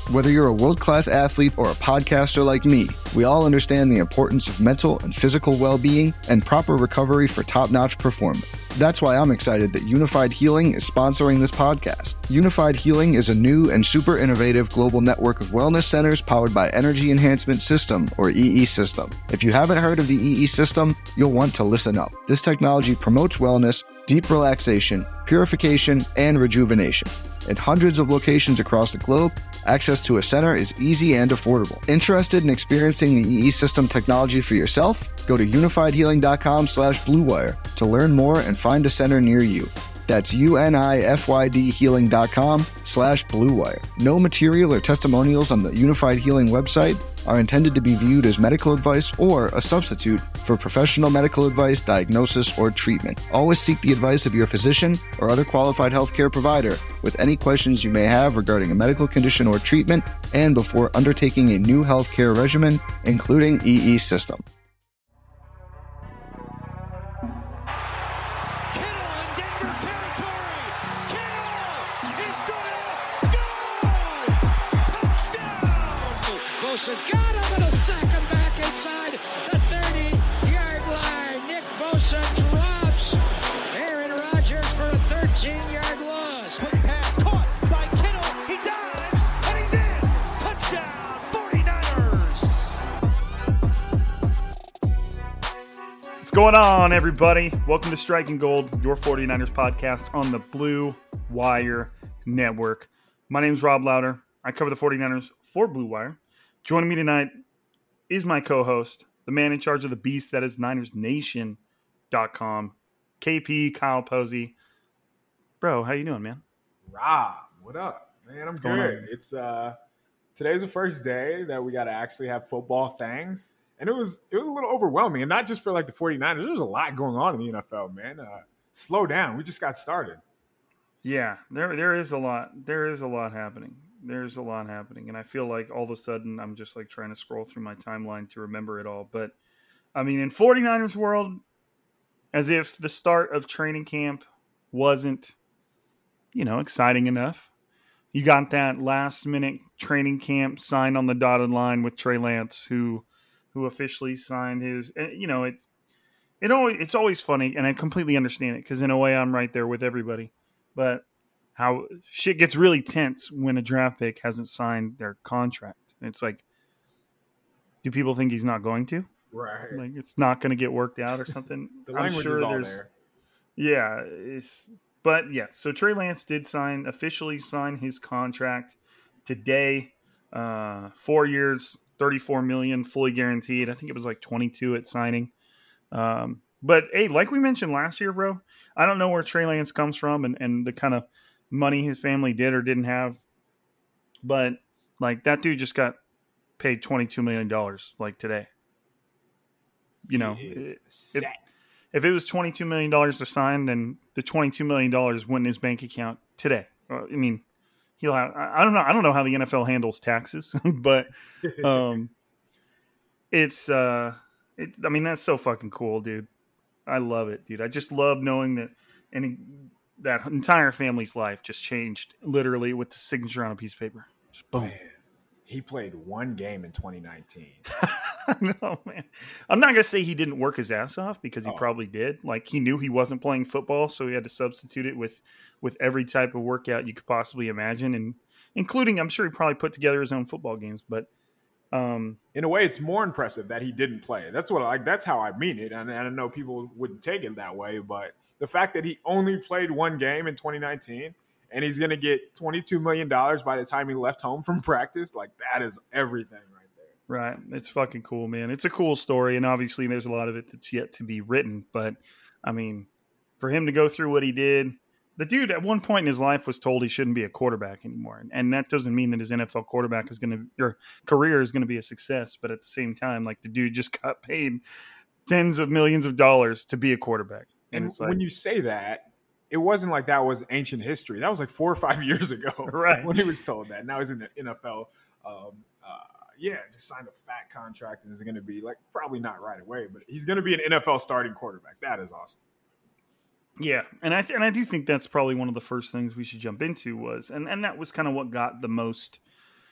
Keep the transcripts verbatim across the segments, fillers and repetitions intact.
Whether you're a world-class athlete or a podcaster like me, we all understand the importance of mental and physical well-being and proper recovery for top-notch performance. That's why I'm excited that Unified Healing is sponsoring this podcast. Unified Healing is a new and super innovative global network of wellness centers powered by Energy Enhancement System, or E E System. If you haven't heard of the E E System, you'll want to listen up. This technology promotes wellness, deep relaxation, purification, and rejuvenation. In hundreds of locations across the globe, access to a center is easy and affordable. Interested in experiencing the E E System technology for yourself? Go to unifiedhealing.com slash bluewire to learn more and find a center near you. That's U-N-I-F-Y-D healing.com slash bluewire. No material or testimonials on the Unified Healing website are intended to be viewed as medical advice or a substitute for professional medical advice, diagnosis, or treatment. Always seek the advice of your physician or other qualified healthcare provider with any questions you may have regarding a medical condition or treatment and before undertaking a new healthcare regimen, including E E System. Has got him and a sack him back inside the thirty-yard line. Nick Bosa drops Aaron Rodgers for a thirteen-yard loss. Quick pass caught by Kittle. He dives and he's in. Touchdown, forty-niners. What's going on, everybody? Welcome to Striking Gold, your forty-niners podcast on the Blue Wire Network. My name is Rob Louder. I cover the forty-niners for Blue Wire. Joining me tonight is my co-host, the man in charge of the beast that is Niners Nation dot com, K P Kyle Posey. Bro, how you doing, man? Rob, what up? Man, I'm What's good. It's uh today's the first day that we got to actually have football things. And it was it was a little overwhelming, and not just for like the forty-niners. There was a lot going on in the N F L, man. Uh, slow down. We just got started. Yeah, there there is a lot. There is a lot happening. There's a lot happening, and I feel like all of a sudden I'm just like trying to scroll through my timeline to remember it all. But, I mean, in forty-niners world, as if the start of training camp wasn't, you know, exciting enough. You got that last-minute training camp signed on the dotted line with Trey Lance, who who officially signed his, you know, it's, it always, it's always funny, and I completely understand it, because in a way I'm right there with everybody. But how shit gets really tense when a draft pick hasn't signed their contract. It's like, do people think he's not going to? Right. Like it's not going to get worked out or something. The language I'm sure is all there's, there. Yeah. It's, but yeah, so Trey Lance did sign, officially sign his contract today. Uh, four years, thirty-four million dollars, fully guaranteed. I think it was like twenty-two at signing. Um, but hey, like we mentioned last year, bro, I don't know where Trey Lance comes from and, and the kind of money his family did or didn't have, but like that dude just got paid twenty-two million dollars like today. You know, if, if it was twenty-two million dollars to sign, then the twenty-two million dollars went in his bank account today. Uh, I mean, he'll have, I don't know. I don't know how the N F L handles taxes, but um, it's, uh, it, I mean, that's so fucking cool, dude. I love it, dude. I just love knowing that any, that entire family's life just changed literally with the signature on a piece of paper. Just boom. Man, he played one game in twenty nineteen. No, man. I'm not going to say he didn't work his ass off because he oh. probably did. Like he knew he wasn't playing football, so he had to substitute it with, with every type of workout you could possibly imagine. And including, I'm sure he probably put together his own football games, but um, in a way it's more impressive that he didn't play. That's what I like. That's how I mean it. And, and I know people wouldn't take it that way, but the fact that he only played one game in twenty nineteen and he's going to get twenty-two million dollars by the time he left home from practice, like that is everything right there. Right. It's fucking cool, man. It's a cool story, and obviously there's a lot of it that's yet to be written. But, I mean, for him to go through what he did, the dude at one point in his life was told he shouldn't be a quarterback anymore. And that doesn't mean that his N F L quarterback is going to – your career is going to be a success. But at the same time, like the dude just got paid tens of millions of dollars to be a quarterback. And, and like, when you say that, it wasn't like that was ancient history. That was like four or five years ago, right? When he was told that. Now he's in the N F L. Um, uh, yeah, just signed a fat contract and is going to be like probably not right away, but he's going to be an N F L starting quarterback. That is awesome. Yeah, and I th- and I do think that's probably one of the first things we should jump into was, and, and that was kind of what got the most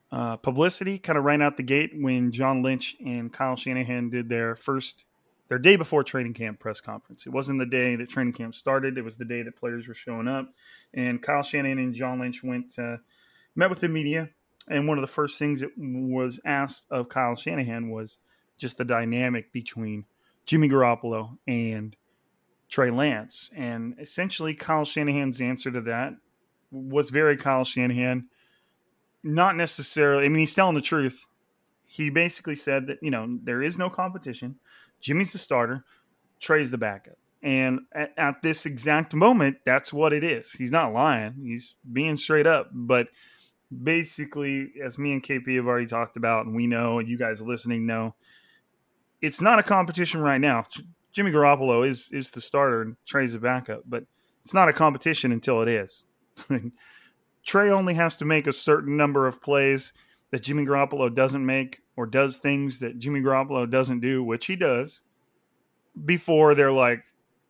uh, publicity kind of right out the gate when John Lynch and Kyle Shanahan did their first, their day before training camp press conference. It wasn't the day that training camp started. It was the day that players were showing up. And Kyle Shanahan and John Lynch went, uh, met with the media. And one of the first things that was asked of Kyle Shanahan was just the dynamic between Jimmy Garoppolo and Trey Lance. And essentially Kyle Shanahan's answer to that was very Kyle Shanahan. Not necessarily, I mean, he's telling the truth. He basically said that, you know, there is no competition. Jimmy's the starter. Trey's the backup. And at, at this exact moment, that's what it is. He's not lying. He's being straight up. But basically, as me and K P have already talked about, and we know, and you guys listening know, it's not a competition right now. Jimmy Garoppolo is is the starter and Trey's the backup, but it's not a competition until it is. Trey only has to make a certain number of plays that Jimmy Garoppolo doesn't make, or does things that Jimmy Garoppolo doesn't do, which he does, before they're like,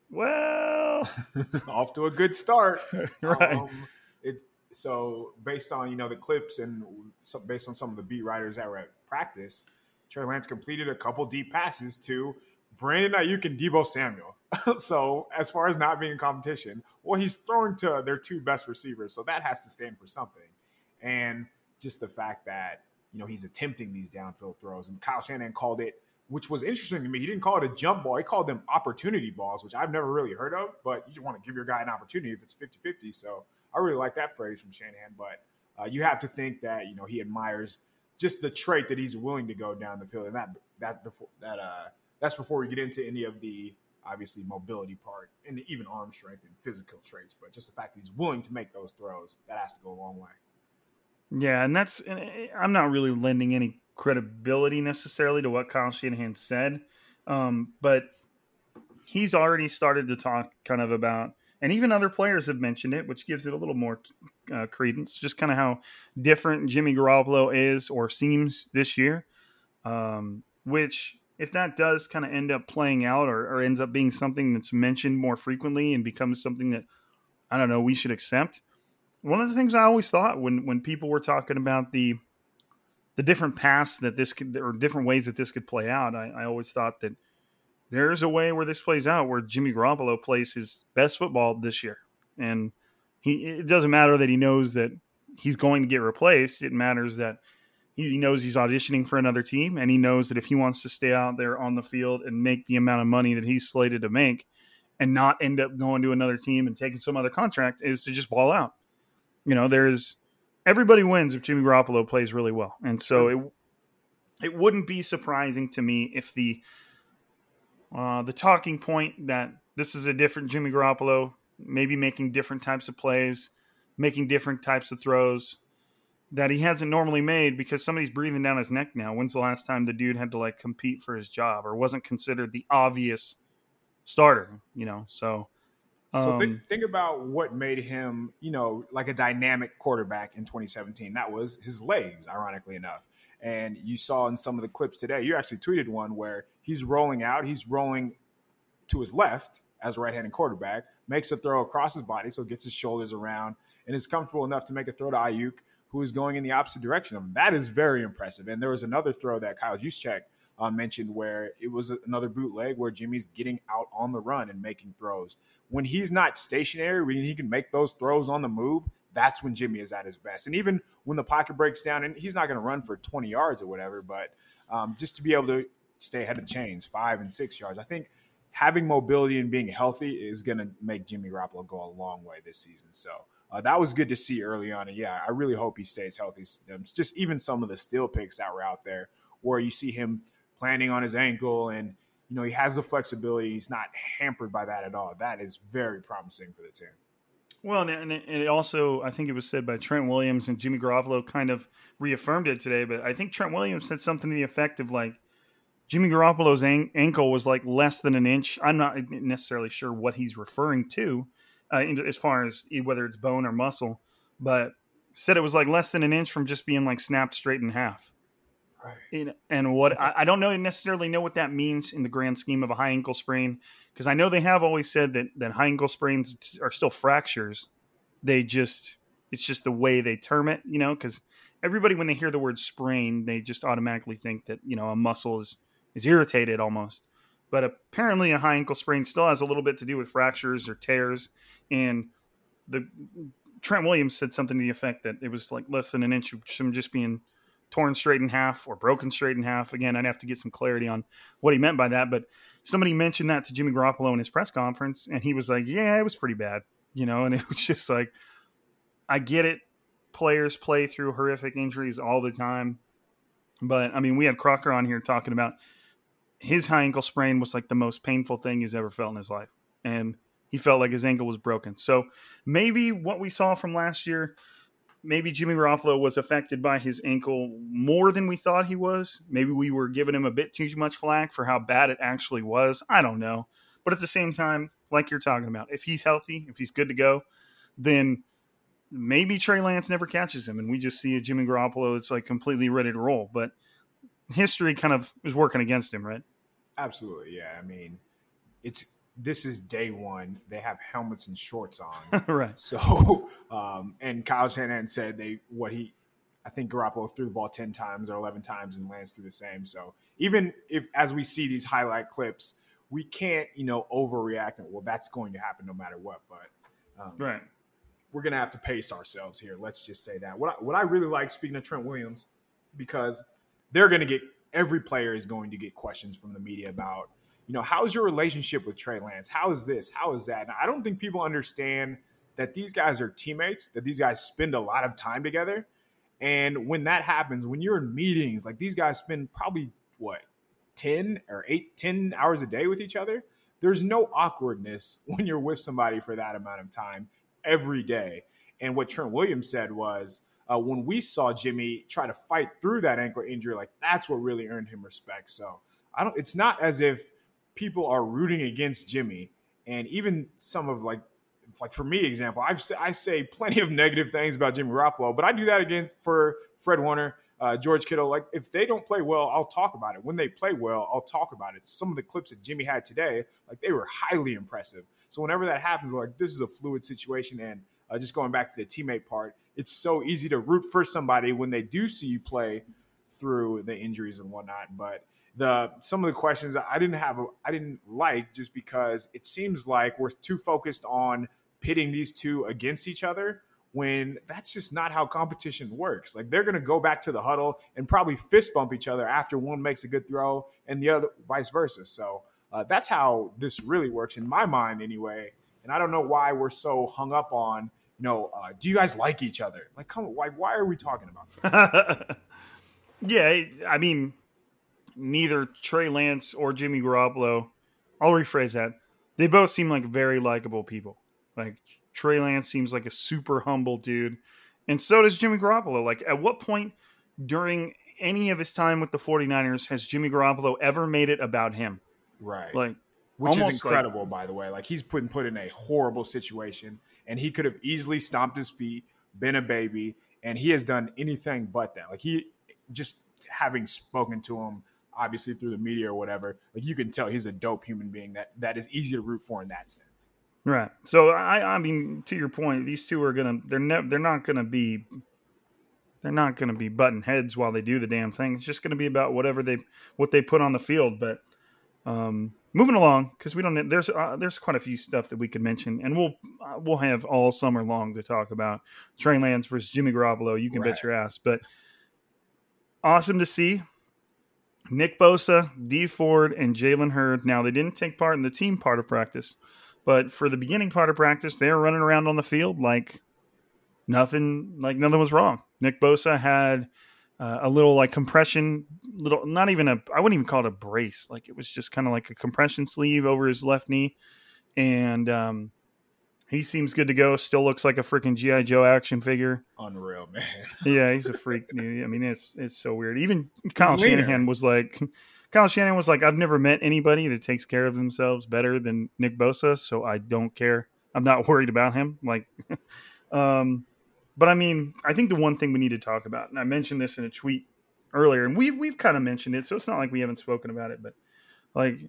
well, off to a good start. Right. Um, it, so based on, you know, the clips and so based on some of the beat writers that were at practice, Trey Lance completed a couple deep passes to Brandon Ayuk and Deebo Samuel. So as far as not being in competition, well, he's throwing to their two best receivers. So that has to stand for something. And just the fact that, you know, he's attempting these downfield throws. And Kyle Shanahan called it, which was interesting to me. He didn't call it a jump ball. He called them opportunity balls, which I've never really heard of. But you just want to give your guy an opportunity if it's fifty-fifty. So I really like that phrase from Shanahan. But uh, you have to think that, you know, he admires just the trait that he's willing to go down the field. And that that before that uh, that's before we get into any of the, obviously, mobility part and even arm strength and physical traits. But just the fact that he's willing to make those throws, that has to go a long way. Yeah, and that's and I'm not really lending any credibility necessarily to what Kyle Shanahan said, um, but he's already started to talk kind of about, and even other players have mentioned it, which gives it a little more uh, credence, just kind of how different Jimmy Garoppolo is or seems this year, um, which if that does kind of end up playing out or, or ends up being something that's mentioned more frequently and becomes something that, I don't know, we should accept. One of the things I always thought when, when people were talking about the the different paths that this could, or different ways that this could play out, I, I always thought that there's a way where this plays out where Jimmy Garoppolo plays his best football this year. And he it doesn't matter that he knows that he's going to get replaced. It matters that he knows he's auditioning for another team, and he knows that if he wants to stay out there on the field and make the amount of money that he's slated to make and not end up going to another team and taking some other contract, is to just ball out. You know, there's everybody wins if Jimmy Garoppolo plays really well. And so it it wouldn't be surprising to me if the uh, the talking point that this is a different Jimmy Garoppolo, maybe making different types of plays, making different types of throws that he hasn't normally made because somebody's breathing down his neck now. When's the last time the dude had to like compete for his job or wasn't considered the obvious starter, you know? So So um, think, think about what made him, you know, like a dynamic quarterback in twenty seventeen. That was his legs, ironically enough. And you saw in some of the clips today, you actually tweeted one where he's rolling out, he's rolling to his left as a right-handed quarterback, makes a throw across his body, so gets his shoulders around, and is comfortable enough to make a throw to Ayuk, who is going in the opposite direction of him. That is very impressive. And there was another throw that Kyle Juszczyk Uh, mentioned where it was another bootleg where Jimmy's getting out on the run and making throws. When he's not stationary, when he can make those throws on the move, that's when Jimmy is at his best. And even when the pocket breaks down, and he's not going to run for twenty yards or whatever, but um, just to be able to stay ahead of the chains, five and six yards, I think having mobility and being healthy is going to make Jimmy Garoppolo go a long way this season. So uh, that was good to see early on. And yeah, I really hope he stays healthy. It's just even some of the still picks that were out there where you see him planning on his ankle and, you know, he has the flexibility. He's not hampered by that at all. That is very promising for the team. Well, and it also, I think it was said by Trent Williams, and Jimmy Garoppolo kind of reaffirmed it today, but I think Trent Williams said something to the effect of like, Jimmy Garoppolo's an- ankle was like less than an inch. I'm not necessarily sure what he's referring to uh, as far as whether it's bone or muscle, but said it was like less than an inch from just being like snapped straight in half. Right. And what I, I don't know necessarily know what that means in the grand scheme of a high ankle sprain, because I know they have always said that, that high ankle sprains are still fractures. They just it's just the way they term it, you know, because everybody, when they hear the word sprain, they just automatically think that, you know, a muscle is, is irritated almost. But apparently a high ankle sprain still has a little bit to do with fractures or tears. And the Trent Williams said something to the effect that it was like less than an inch from just being torn straight in half or broken straight in half. Again, I'd have to get some clarity on what he meant by that. But somebody mentioned that to Jimmy Garoppolo in his press conference, and he was like, yeah, it was pretty bad, you know, and it was just like, I get it. Players play through horrific injuries all the time. But, I mean, we had Crocker on here talking about his high ankle sprain was like the most painful thing he's ever felt in his life. And he felt like his ankle was broken. So maybe what we saw from last year, maybe Jimmy Garoppolo was affected by his ankle more than we thought he was. Maybe we were giving him a bit too much flack for how bad it actually was. I don't know. But at the same time, like you're talking about, if he's healthy, if he's good to go, then maybe Trey Lance never catches him and we just see a Jimmy Garoppolo that's like completely ready to roll. But history kind of is working against him, right? Absolutely, yeah. I mean, it's this is day one. They have helmets and shorts on, right? So, um, and Kyle Shanahan said they what he, I think Garoppolo threw the ball ten times or eleven times, and Lance threw the same. So even if as we see these highlight clips, we can't you know overreact and well that's going to happen no matter what. But um, right, we're gonna have to pace ourselves here. Let's just say that. What I, what I really like, speaking of Trent Williams, because they're going to get every player is going to get questions from the media about, you know, how's your relationship with Trey Lance? How is this? How is that? And I don't think people understand that these guys are teammates, that these guys spend a lot of time together. And when that happens, when you're in meetings, like these guys spend probably what, ten or eight, ten hours a day with each other. There's no awkwardness when you're with somebody for that amount of time every day. And what Trent Williams said was, Uh, when we saw Jimmy try to fight through that ankle injury, like that's what really earned him respect. So I don't. It's not as if people are rooting against Jimmy, and even some of like, like for me, example, I've I say plenty of negative things about Jimmy Garoppolo, but I do that again for Fred Warner, uh, George Kittle. Like if they don't play well, I'll talk about it. When they play well, I'll talk about it. Some of the clips that Jimmy had today, like they were highly impressive. So whenever that happens, we're like this is a fluid situation, and uh, just going back to the teammate part. It's so easy to root for somebody when they do see you play through the injuries and whatnot. But the some of the questions I didn't have, I didn't like just because it seems like we're too focused on pitting these two against each other when that's just not how competition works. Like they're going to go back to the huddle and probably fist bump each other after one makes a good throw and the other vice versa. So uh, that's how this really works in my mind anyway. And I don't know why we're so hung up on, you know, uh, do you guys like each other? Like, come on, why, why are we talking about that? Yeah, I mean, neither Trey Lance or Jimmy Garoppolo, I'll rephrase that. They both seem like very likable people. Like, Trey Lance seems like a super humble dude, and so does Jimmy Garoppolo. Like, at what point during any of his time with the 49ers has Jimmy Garoppolo ever made it about him? Right. Like, Which is almost incredible, like, by the way. Like, he's put, put in a horrible situation, and he could have easily stomped his feet, been a baby, and he has done anything but that. Like, he just having spoken to him, obviously through the media or whatever, like, you can tell he's a dope human being that, that is easy to root for in that sense. Right. So, I, I mean, to your point, these two are going to, they're ne- they're not going to be, they're not going to be butting heads while they do the damn thing. It's just going to be about whatever they, what they put on the field. But, um, moving along, because we don't. There's uh, there's quite a few stuff that we could mention, and we'll uh, we'll have all summer long to talk about Trey Lance versus Jimmy Garoppolo. You can Right. bet your ass. But awesome to see Nick Bosa, Dee Ford, and Jalen Hurd. Now they didn't take part in the team part of practice, but for the beginning part of practice, they were running around on the field like nothing, like nothing was wrong. Nick Bosa had Uh, a little like compression, little, not even a, I wouldn't even call it a brace. Like it was just kind of like a compression sleeve over his left knee. And um, he seems good to go. Still looks like a freaking G I. Joe action figure. Unreal, man. Yeah, he's a freak. I mean, it's it's so weird. Even Kyle Shanahan was like, Kyle Shanahan was like, I've never met anybody that takes care of themselves better than Nick Bosa, so I don't care. I'm not worried about him. Like, um, But I mean, I think the one thing we need to talk about, and I mentioned this in a tweet earlier, and we've we've kind of mentioned it, so it's not like we haven't spoken about it. But like,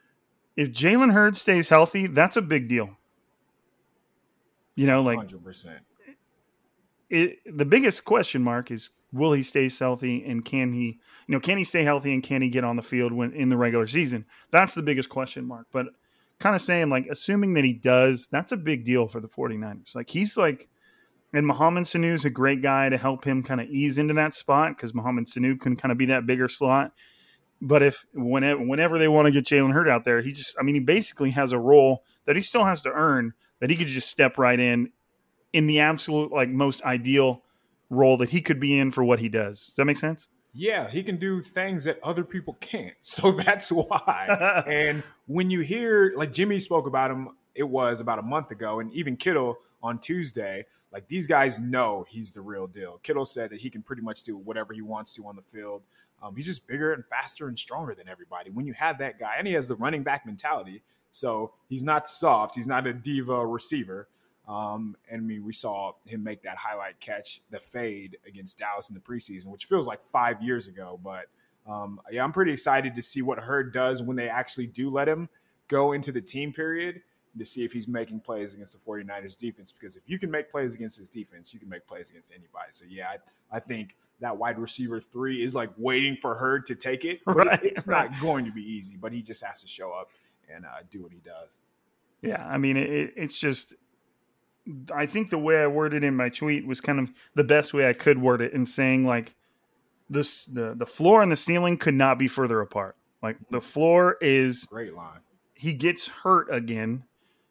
if Jalen Hurd stays healthy, that's a big deal. You know, like one hundred percent. it, the biggest question mark is, will he stay healthy, and can he, you know, can he stay healthy and can he get on the field when in the regular season? That's the biggest question mark. But kind of saying, like, assuming that he does, that's a big deal for the 49ers. Like, he's like, and Mohamed Sanu is a great guy to help him kind of ease into that spot, because Mohamed Sanu can kind of be that bigger slot. But if whenever, whenever they want to get Jalen Hurd out there, he just, I mean, he basically has a role that he still has to earn, that he could just step right in, in the absolute, like, most ideal role that he could be in for what he does. Does that make sense? Yeah, he can do things that other people can't. So that's why. And when you hear, like Jimmy spoke about him, it was about a month ago, and even Kittle on Tuesday, like, these guys know he's the real deal. Kittle said that he can pretty much do whatever he wants to on the field. Um, he's just bigger and faster and stronger than everybody. When you have that guy, and he has the running back mentality, so he's not soft. He's not a diva receiver. Um, and I mean, we saw him make that highlight catch, the fade against Dallas in the preseason, which feels like five years ago. But um, yeah, I'm pretty excited to see what Hurd does when they actually do let him go into the team period, to see if he's making plays against the 49ers defense. Because if you can make plays against his defense, you can make plays against anybody. So yeah, I, I think that wide receiver three is like waiting for Hurd to take it. Right, it's right. not going to be easy, but he just has to show up and uh, do what he does. Yeah, I mean, it, it's just, I think the way I worded in my tweet was kind of the best way I could word it, in saying, like, this the the floor and the ceiling could not be further apart. Like, the floor is Great line. He gets hurt again.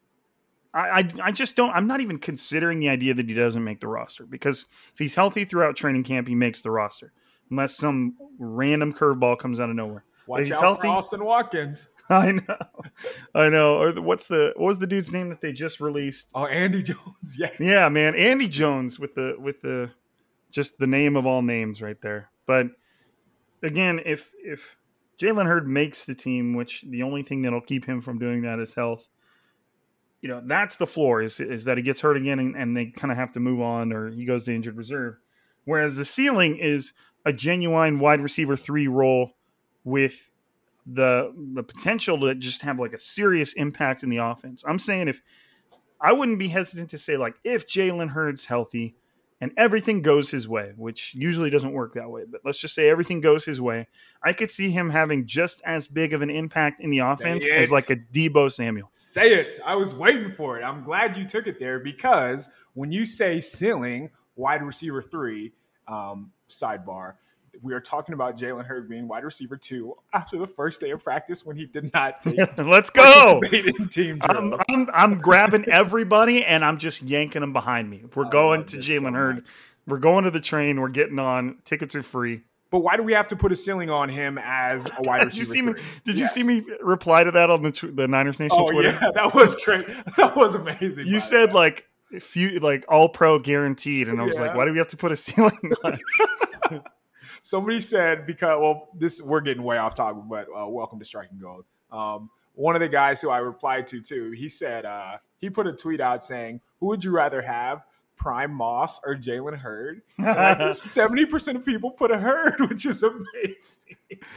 I, I I just don't. I'm not even considering the idea that he doesn't make the roster, because if he's healthy throughout training camp, he makes the roster, unless some random curveball comes out of nowhere. Watch out healthy, for Austin Watkins. I know, I know. Or the, what's the what was the dude's name that they just released? Oh, Andy Jones. Yes. Yeah, man, Andy Jones with the with the just the name of all names right there. But again, if if Jalen Hurd makes the team, which the only thing that'll keep him from doing that is health, you know, that's the floor, is is that he gets hurt again and, and they kind of have to move on, or he goes to injured reserve. Whereas the ceiling is a genuine wide receiver three role with the the potential to just have like a serious impact in the offense. I'm saying, if I wouldn't be hesitant to say, like, if Jalen Hurd's healthy and everything goes his way, which usually doesn't work that way, but let's just say everything goes his way, I could see him having just as big of an impact in the offense as like a Deebo Samuel. Say it. I was waiting for it. I'm glad you took it there, because when you say ceiling, wide receiver three, um, sidebar, we are talking about Jalen Hurd being wide receiver two after the first day of practice, when he did not take Let's go. in team drill. I'm, I'm, I'm grabbing everybody and I'm just yanking them behind me. If we're I going to so Jalen Hurd, much. we're going to the train, we're getting on. Tickets are free. But why do we have to put a ceiling on him as a wide Did you receiver see me? three? Did Yes. you see me reply to that on the tw- the Niners Nation Oh Twitter? yeah, that was great. That was amazing. You by said the way. like if you like all pro guaranteed, and I was Yeah. like, why do we have to put a ceiling on it? Somebody said, because, well, this, we're getting way off topic, but uh, welcome to Striking Gold. Um, one of the guys who I replied to too, he said, uh, he put a tweet out saying, "Who would you rather have, Prime Moss or Jalen Hurd?" And like seventy percent of people put a Hurd, which is amazing.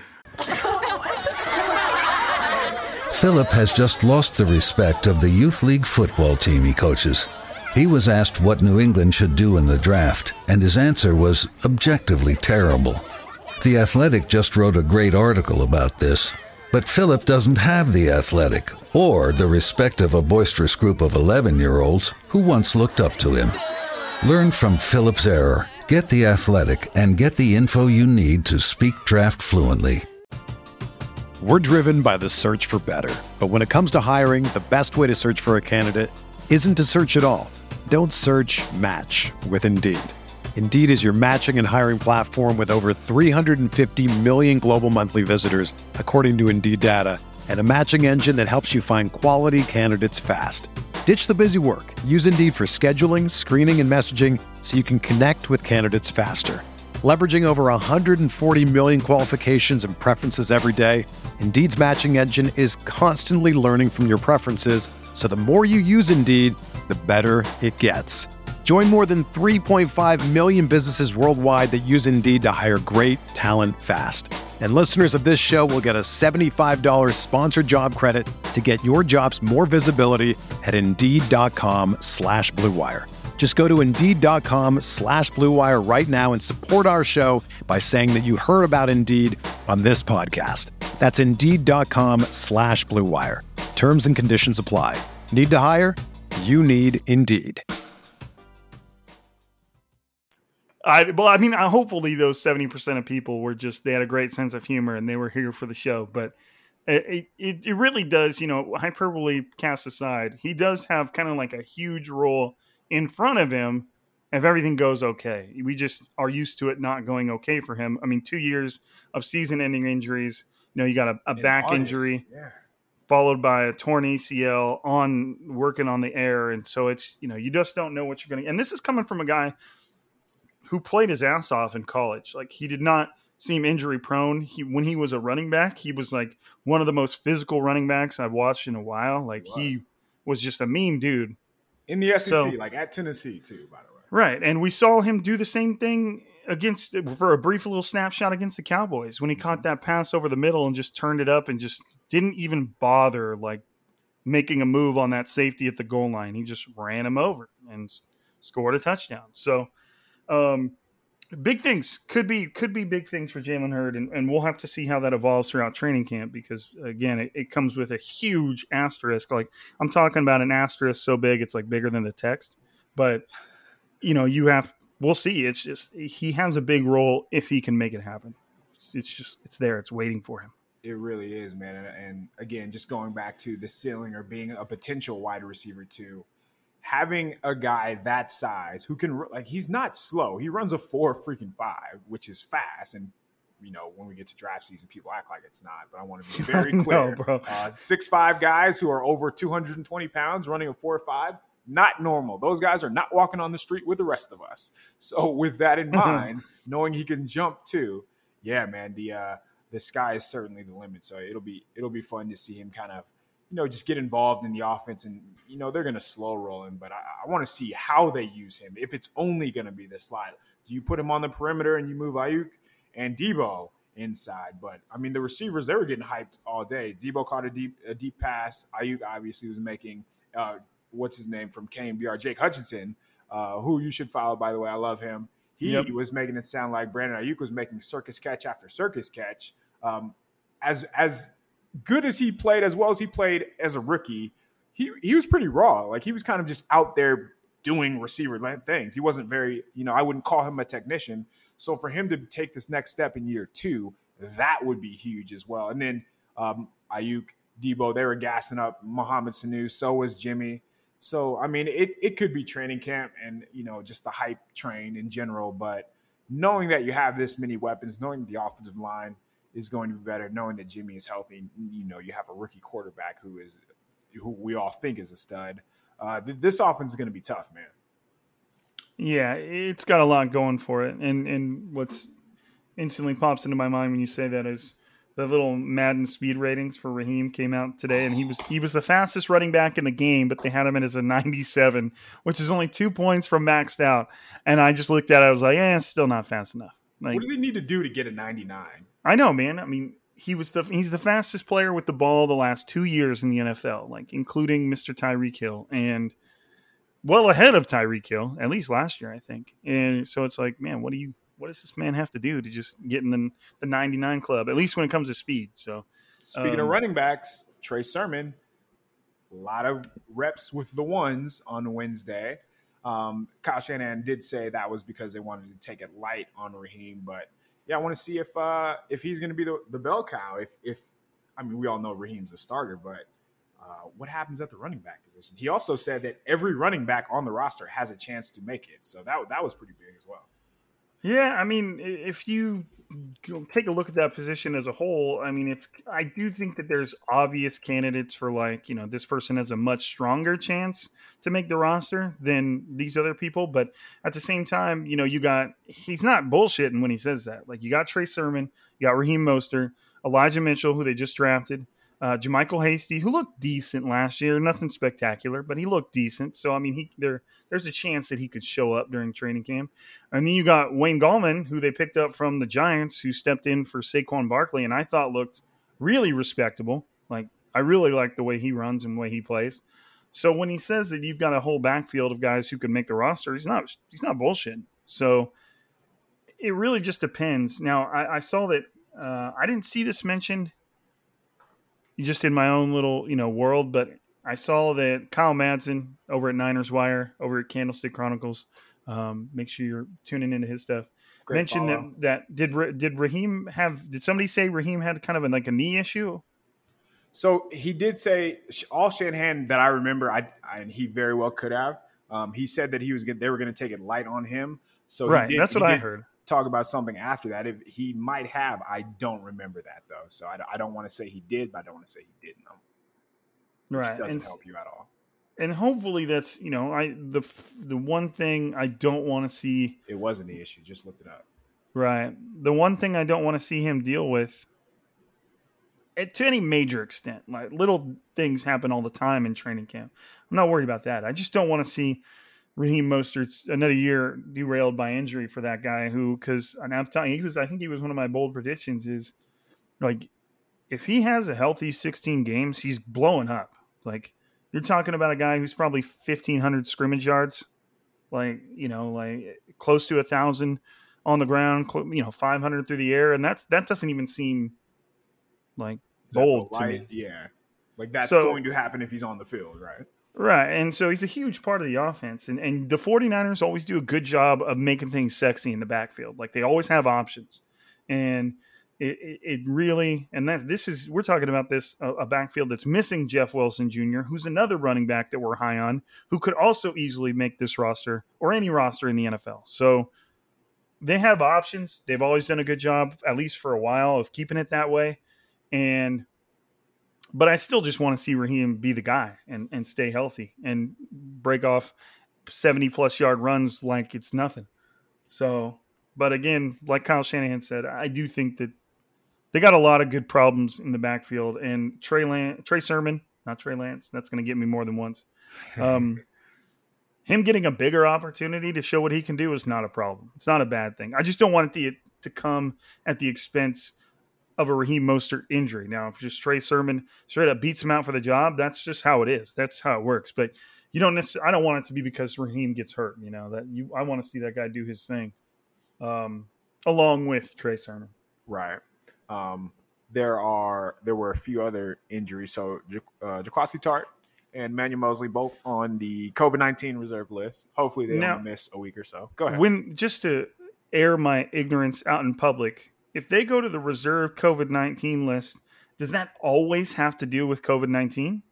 Philip has just lost the respect of the youth league football team he coaches. He was asked what New England should do in the draft, and his answer was objectively terrible. The Athletic just wrote a great article about this, but Philip doesn't have The Athletic or the respect of a boisterous group of eleven-year-olds who once looked up to him. Learn from Philip's error, get The Athletic, and get the info you need to speak draft fluently. We're driven by the search for better. But when it comes to hiring, the best way to search for a candidate isn't to search at all. Don't search, match with Indeed. Indeed is your matching and hiring platform with over three hundred fifty million global monthly visitors, according to Indeed data, and a matching engine that helps you find quality candidates fast. Ditch the busy work. Use Indeed for scheduling, screening, and messaging so you can connect with candidates faster. Leveraging over one hundred forty million qualifications and preferences every day, Indeed's matching engine is constantly learning from your preferences, so the more you use Indeed, the better it gets. Join more than three point five million businesses worldwide that use Indeed to hire great talent fast. And listeners of this show will get a seventy-five dollars sponsored job credit to get your jobs more visibility at Indeed.com slash Blue Wire. Just go to Indeed.com slash Blue Wire right now and support our show by saying that you heard about Indeed on this podcast. That's Indeed.com slash Blue Wire. Terms and conditions apply. Need to hire? You need Indeed. I well, I mean, hopefully those seventy percent of people were just, they had a great sense of humor and they were here for the show. But it it, it really does, you know, hyperbole cast aside, he does have kind of like a huge role in front of him if everything goes okay. We just are used to it not going okay for him. I mean, two years of season-ending injuries. You know, you got a, a back August, injury, yeah. followed by a torn A C L on working on the air. And so it's, you know, you just don't know what you're going to – and this is coming from a guy who played his ass off in college. Like, he did not seem injury prone. He When he was a running back, he was like one of the most physical running backs I've watched in a while. Like, he was, he was just a mean dude. In the S E C, So, like at Tennessee too, by the way. Right. And we saw him do the same thing against for a brief little snapshot against the Cowboys when he caught that pass over the middle and just turned it up and just didn't even bother like making a move on that safety at the goal line. He just ran him over and s- scored a touchdown. So um, big things could be could be big things for Jalen Hurd, and, and we'll have to see how that evolves throughout training camp because, again, it, it comes with a huge asterisk. Like, I'm talking about an asterisk so big it's like bigger than the text. But, you know, you have – we'll see. It's just he has a big role if he can make it happen. It's, it's just – it's there. It's waiting for him. It really is, man. And, and again, just going back to the ceiling or being a potential wide receiver too, having a guy that size who can, like, he's not slow. He runs a four freaking five, which is fast. And, you know, when we get to draft season, people act like it's not, but I want to be very clear. No, bro. Uh, six five guys who are over two hundred twenty pounds running a four five, not normal. Those guys are not walking on the street with the rest of us. So with that in mind, knowing he can jump too, yeah, man, the, uh, the sky is certainly the limit. So it'll be, it'll be fun to see him kind of, you know, just get involved in the offense. And, you know, they're going to slow roll him, but I, I want to see how they use him. If it's only going to be the slide, do you put him on the perimeter and you move Ayuk and Debo inside? But I mean, the receivers, they were getting hyped all day. Debo caught a deep, a deep pass. Ayuk obviously was making, uh, what's his name from K M B R, Jake Hutchinson, uh, who you should follow, by the way. I love him. He yep. was making it sound like Brandon Ayuk was making circus catch after circus catch. Um, as, as, good as he played, as well as he played as a rookie, he he was pretty raw. Like, he was kind of just out there doing receiver things. He wasn't very, you know, I wouldn't call him a technician. So for him to take this next step in year two, that would be huge as well. And then um, Ayuk, Debo, they were gassing up Mohamed Sanu. So was Jimmy. So, I mean, it, it could be training camp and, you know, just the hype train in general. But knowing that you have this many weapons, knowing the offensive line is going to be better, knowing that Jimmy is healthy. You know, you have a rookie quarterback who is, who we all think is a stud. Uh, th- this offense is going to be tough, man. Yeah, it's got a lot going for it. And and what's instantly pops into my mind when you say that is the little Madden speed ratings for Raheem came out today, and he was he was the fastest running back in the game, but they had him in as a ninety-seven, which is only two points from maxed out. And I just looked at it, I was like, eh, it's still not fast enough. Like, what does he need to do to get a ninety-nine? I know, man. I mean, he was the he's the fastest player with the ball the last two years in the N F L, like including Mister Tyreek Hill, and well ahead of Tyreek Hill, at least last year, I think. And so it's like, man, what do you what does this man have to do to just get in the, the ninety-nine club, at least when it comes to speed? So speaking um, of running backs, Trey Sermon, a lot of reps with the ones on Wednesday. Um, Kyle Shanahan did say that was because they wanted to take it light on Raheem, but yeah, I want to see if uh, if he's going to be the, the bell cow. If if I mean, we all know Raheem's a starter, but uh, what happens at the running back position? He also said that every running back on the roster has a chance to make it, so that that was pretty big as well. Yeah, I mean, if you take a look at that position as a whole, I mean, it's I do think that there's obvious candidates for, like, you know, this person has a much stronger chance to make the roster than these other people. But at the same time, you know, you got he's not bullshitting when he says that. Like, you got Trey Sermon, you got Raheem Mostert, Elijah Mitchell, who they just drafted, uh, JaMychal Hasty, who looked decent last year, nothing spectacular, but he looked decent. So I mean, he there there's a chance that he could show up during training camp. And then you got Wayne Gallman, who they picked up from the Giants, who stepped in for Saquon Barkley, and I thought looked really respectable. Like, I really like the way he runs and the way he plays. So when he says that you've got a whole backfield of guys who can make the roster, he's not he's not bullshitting. So it really just depends. Now, I, I saw that uh, I didn't see this mentioned just in my own little, you know, world, but I saw that Kyle Madsen over at Niners Wire, over at Candlestick Chronicles, um, make sure you're tuning into his stuff. Great mentioned follow. that that did did Raheem have? Did somebody say Raheem had kind of a, like a knee issue? So he did say all Shanahan that I remember, I, I and he very well could have. Um, he said that he was gonna, they were going to take it light on him. So right, he did, that's what he I did heard. Talk about something after that. If he might have, I don't remember that though. So I, I don't want to say he did, but I don't want to say he didn't. Which Right, doesn't and, help you at all. And hopefully that's, you know, I the the one thing I don't want to see. It wasn't the issue. Just looked it up. Right, the one thing I don't want to see him deal with, it, to any major extent, like little things happen all the time in training camp. I'm not worried about that. I just don't want to see Raheem Mostert's another year derailed by injury for that guy who, because I'm telling you, he was, I think he was one of my bold predictions is like, if he has a healthy sixteen games, he's blowing up. Like you're talking about a guy who's probably fifteen hundred scrimmage yards, like, you know, like close to a thousand on the ground, you know, five hundred through the air. And that's, that doesn't even seem like bold to me. Yeah. Like that's So- going to happen if he's on the field, right? Right. And so he's a huge part of the offense. And, and the 49ers always do a good job of making things sexy in the backfield. Like they always have options. And it, it, it really, and that this is, we're talking about this, a, a backfield that's missing Jeff Wilson Junior, who's another running back that we're high on, who could also easily make this roster or any roster in the N F L. So they have options. They've always done a good job, at least for a while, of keeping it that way. And, but I still just want to see Raheem be the guy and, and stay healthy and break off seventy plus yard runs like it's nothing. So, but again, like Kyle Shanahan said, I do think that they got a lot of good problems in the backfield, and Trey Lan- Trey Sermon, not Trey Lance, that's going to get me more than once. Um, him getting a bigger opportunity to show what he can do is not a problem. It's not a bad thing. I just don't want it to, to come at the expense of a Raheem Mostert injury. Now, if just Trey Sermon straight up beats him out for the job, that's just how it is. That's how it works. But you don't necessarily, I don't want it to be because Raheem gets hurt, you know, that you, I want to see that guy do his thing. Um, along with Trey Sermon. Right. Um, there are, there were a few other injuries. So, uh, Jaquiski Tartt and Manuel Mosley both on the COVID nineteen reserve list. Hopefully they Now, only miss a week or so. Go ahead. When, just to air my ignorance out in public, if they go to the reserve COVID nineteen list, does that always have to do with COVID nineteen?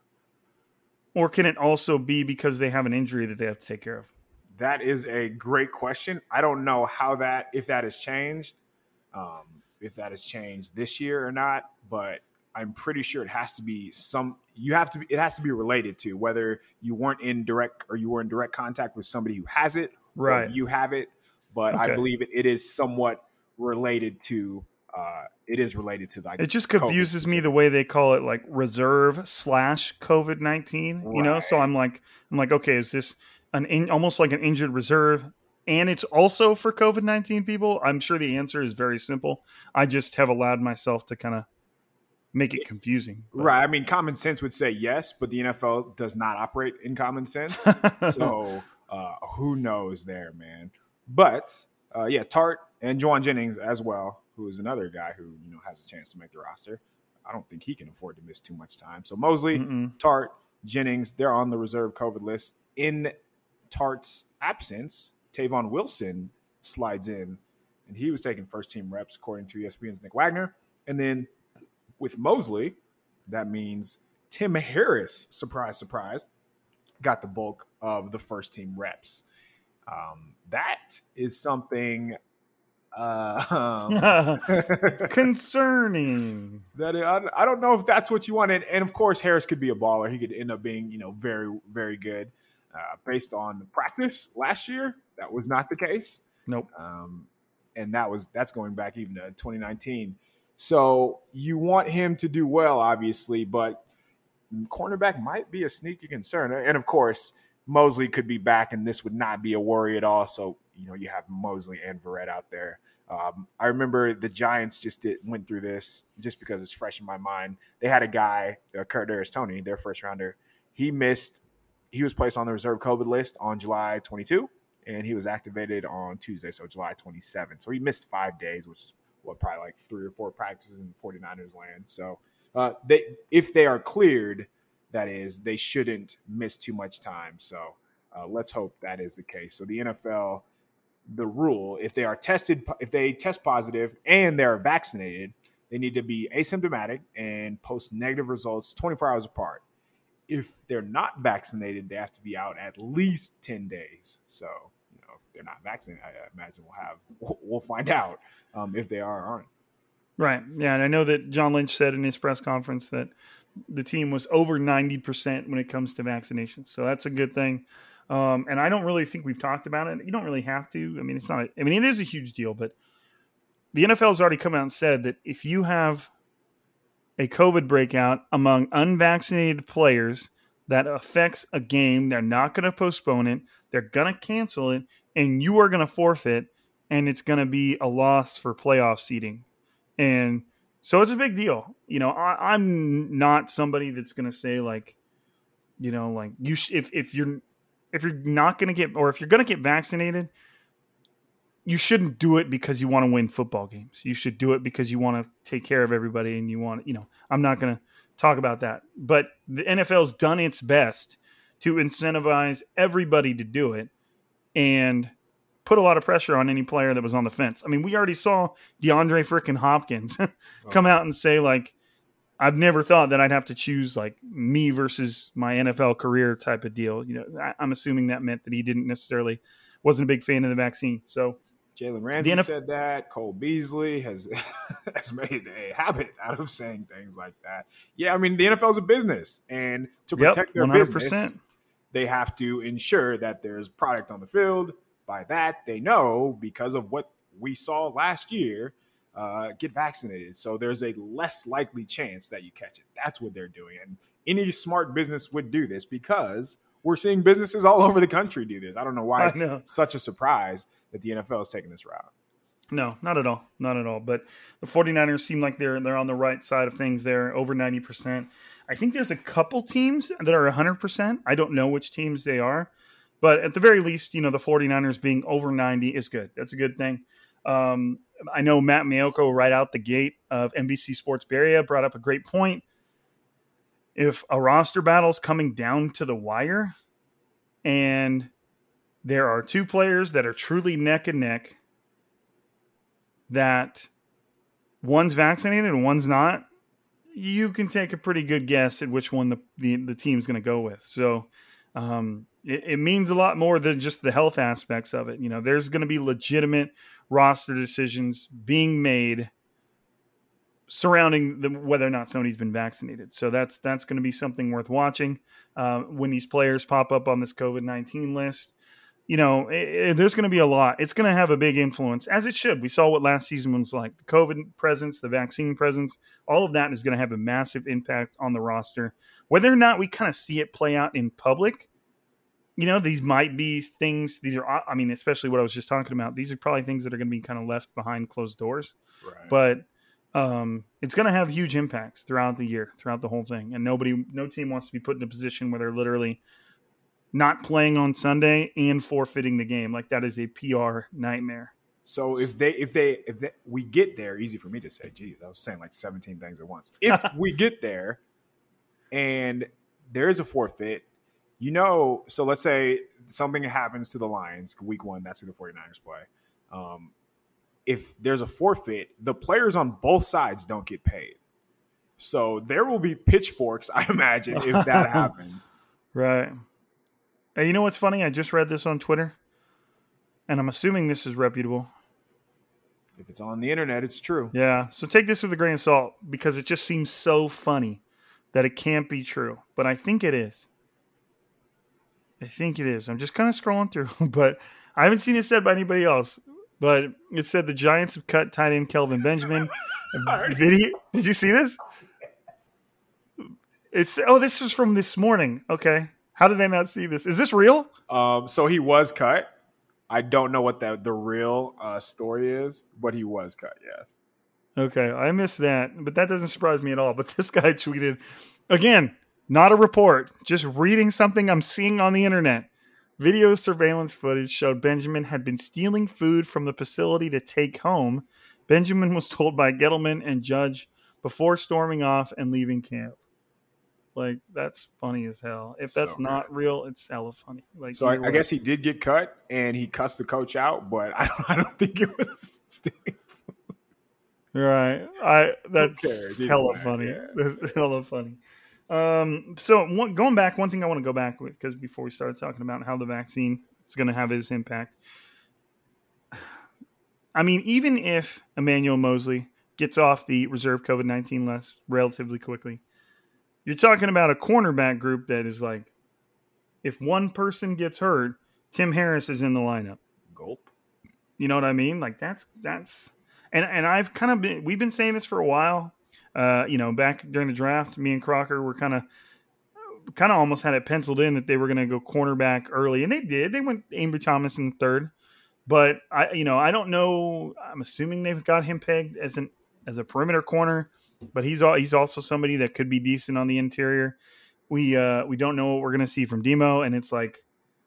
Or can it also be because they have an injury that they have to take care of? That is a great question. I don't know how that, if that has changed, um, if that has changed this year or not, but I'm pretty sure it has to be some, you have to be, it has to be related to whether you weren't in direct or you were in direct contact with somebody who has it, Right. or you have it. But Okay. I believe it, it is somewhat related to, uh, it is related to like, It just COVID confuses me specific. the way they call it, like reserve slash COVID nineteen. You know, so Right. I'm like, I'm like, okay, is this an in, almost like an injured reserve, and it's also for COVID nineteen people? I'm sure the answer is very simple. I just have allowed myself to kind of make it confusing. But- Right. I mean, common sense would say yes, but the N F L does not operate in common sense. So uh, who knows there, man? But uh, yeah, Tart and Juwan Jennings as well, who is another guy who, you know, has a chance to make the roster. I don't think he can afford to miss too much time. So Mosley, Mm-mm. Tart, Jennings, they're on the reserve COVID list. In Tart's absence, Tavon Wilson slides in, and he was taking first team reps according to E S P N's Nick Wagner. And then with Mosley, that means Tim Harris, surprise, surprise, got the bulk of the first team reps. Um, that is something uh, um, Concerning. that I, I don't know if that's what you want. And, and of course, Harris could be a baller. He could end up being, you know, very, very good. Uh, based on the practice last year, that was not the case. Nope. Um, and that was that's going back even to twenty nineteen. So you want him to do well, obviously, but cornerback might be a sneaky concern. And of course, Mosley could be back, and this would not be a worry at all. So, you know, you have Mosley and Verrett out there. Um, I remember the Giants just did, went through this just because it's fresh in my mind. They had a guy, uh, Kadarius Toney, their first rounder. he missed. He was placed on the reserve COVID list on July twenty-second, and he was activated on Tuesday, so July twenty-seventh. So he missed five days, which is what probably like three or four practices in 49ers land. So uh, they, if they are cleared, that is, they shouldn't miss too much time. So uh, let's hope that is the case. So the N F L, the rule, if they are tested, if they test positive and they're vaccinated, they need to be asymptomatic and post negative results twenty-four hours apart. If they're not vaccinated, they have to be out at least ten days. So, you know, if they're not vaccinated, I imagine we'll have, we'll find out um, if they are or aren't. Right. Yeah. And I know that John Lynch said in his press conference that the team was over ninety percent when it comes to vaccinations. So that's a good thing. Um, and I don't really think we've talked about it. You don't really have to. I mean, it's not, a, I mean, it is a huge deal, but the N F L has already come out and said that if you have a COVID breakout among unvaccinated players that affects a game, they're not going to postpone it. They're going to cancel it, and you are going to forfeit, and it's going to be a loss for playoff seeding. And so it's a big deal. You know, I, I'm not somebody that's going to say like, you know, like you sh- if if you're if you're not going to get, or if you're going to get vaccinated, you shouldn't do it because you want to win football games. You should do it because you want to take care of everybody and you want, you know, I'm not going to talk about that. But the N F L's done its best to incentivize everybody to do it and put a lot of pressure on any player that was on the fence. I mean, we already saw DeAndre frickin' Hopkins come out and say, like, I've never thought that I'd have to choose, like, me versus my N F L career type of deal. You know, I, I'm assuming that meant that he didn't necessarily, wasn't a big fan of the vaccine. So, Jalen Ramsey N F L said that. Cole Beasley has has made a habit out of saying things like that. Yeah, I mean, the N F L is a business, and to protect yep, their one hundred percent business, they have to ensure that there's product on the field. By that, they know, because of what we saw last year, uh, get vaccinated. So there's a less likely chance that you catch it. That's what they're doing. And any smart business would do this because we're seeing businesses all over the country do this. I don't know why it's know. such a surprise that the N F L is taking this route. No, not at all. Not at all. But the 49ers seem like they're they're on the right side of things there, over ninety percent. I think there's a couple teams that are one hundred percent. I don't know which teams they are. But at the very least, you know, the 49ers being over ninety is good. That's a good thing. Um, I know Matt Maiocco right out the gate of N B C Sports Bay Area brought up a great point. If a roster battle's coming down to the wire and there are two players that are truly neck and neck, that one's vaccinated and one's not, you can take a pretty good guess at which one the, the, the team's going to go with. So um, it, it means a lot more than just the health aspects of it. You know, there's going to be legitimate roster decisions being made surrounding the, whether or not somebody's been vaccinated. So that's that's going to be something worth watching uh, when these players pop up on this COVID nineteen list. You know, it, it, there's going to be a lot. It's going to have a big influence, as it should. We saw what last season was like. The COVID presence, the vaccine presence, all of that is going to have a massive impact on the roster. Whether or not we kind of see it play out in public, you know, these might be things, these are, I mean, especially what I was just talking about, these are probably things that are going to be kind of left behind closed doors. Right. But um, it's going to have huge impacts throughout the year, throughout the whole thing. And nobody, no team wants to be put in a position where they're literally not playing on Sunday and forfeiting the game. Like, that is a P R nightmare. So if they, if they, if they, we get there, easy for me to say, geez, I was saying like seventeen things at once. If we get there and there is a forfeit, you know, so let's say something happens to the Lions week one, that's who the 49ers play. Um, if there's a forfeit, the players on both sides don't get paid. So there will be pitchforks, I imagine, if that happens. Right. Hey, you know what's funny? I just read this on Twitter, and I'm assuming this is reputable. If it's on the internet, it's true. Yeah, so take this with a grain of salt, because it just seems so funny that it can't be true. But I think it is. I think it is. I'm just kind of scrolling through, but I haven't seen it said by anybody else. But it said the Giants have cut tight end Kelvin Benjamin. Video. Did you see this? It's oh, this was from this morning. Okay. How did I not see this? Is this real? Um, so he was cut. I don't know what the the real uh, story is, but he was cut, yes. Okay, I missed that, but that doesn't surprise me at all. But this guy tweeted, again, not a report, just reading something I'm seeing on the internet. Video surveillance footage showed Benjamin had been stealing food from the facility to take home. Benjamin was told by Gettleman and Judge before storming off and leaving camp. Like, that's funny as hell. If that's so not real, it's hella funny. Like, so I, I guess he did get cut and he cussed the coach out, but I don't, I don't think it was stealing food. Right. I that's hella way, funny. Yeah. That's hella funny. Um, so one, going back, one thing I want to go back with, because before we started talking about how the vaccine is going to have its impact. I mean, even if Emmanuel Moseley gets off the reserve COVID nineteen list relatively quickly, you're talking about a cornerback group that is like, if one person gets hurt, Tim Harris is in the lineup. Gulp. You know what I mean? Like that's, that's, and, and I've kind of been, we've been saying this for a while. Uh, you know, back during the draft, me and Crocker were kind of, kind of almost had it penciled in that they were going to go cornerback early, and they did. They went Ambry Thomas in third, but I, you know, I don't know. I'm assuming they've got him pegged as an as a perimeter corner, but he's he's also somebody that could be decent on the interior. We uh, we don't know what we're going to see from Demo, and it's like.